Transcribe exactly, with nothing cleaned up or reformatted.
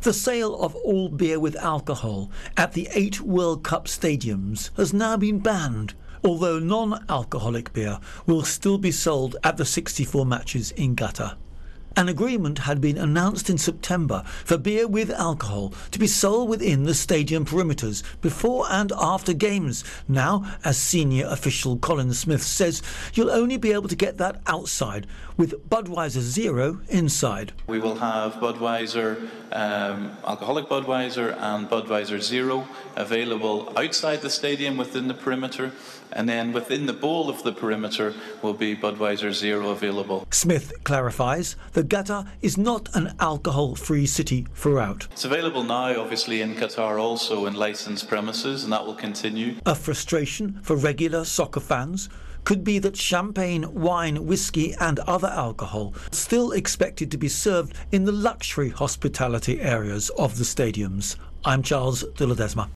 The sale of all beer with alcohol at the eight World Cup stadiums has now been banned, although non-alcoholic beer will still be sold at the sixty-four matches in Qatar. An agreement had been announced in September for beer with alcohol to be sold within the stadium perimeters before and after games. Now, as senior official Colin Smith says, you'll only be able to get that outside, with Budweiser Zero inside. We will have Budweiser, um, alcoholic Budweiser and Budweiser Zero available outside the stadium within the perimeter, and then within the bowl of the perimeter will be Budweiser Zero available. Smith clarifies that Qatar is not an alcohol-free city throughout. It's available now, obviously, in Qatar also in licensed premises, and that will continue. A frustration for regular soccer fans could be that champagne, wine, whiskey and other alcohol are still expected to be served in the luxury hospitality areas of the stadiums. I'm Charles de Ledesma.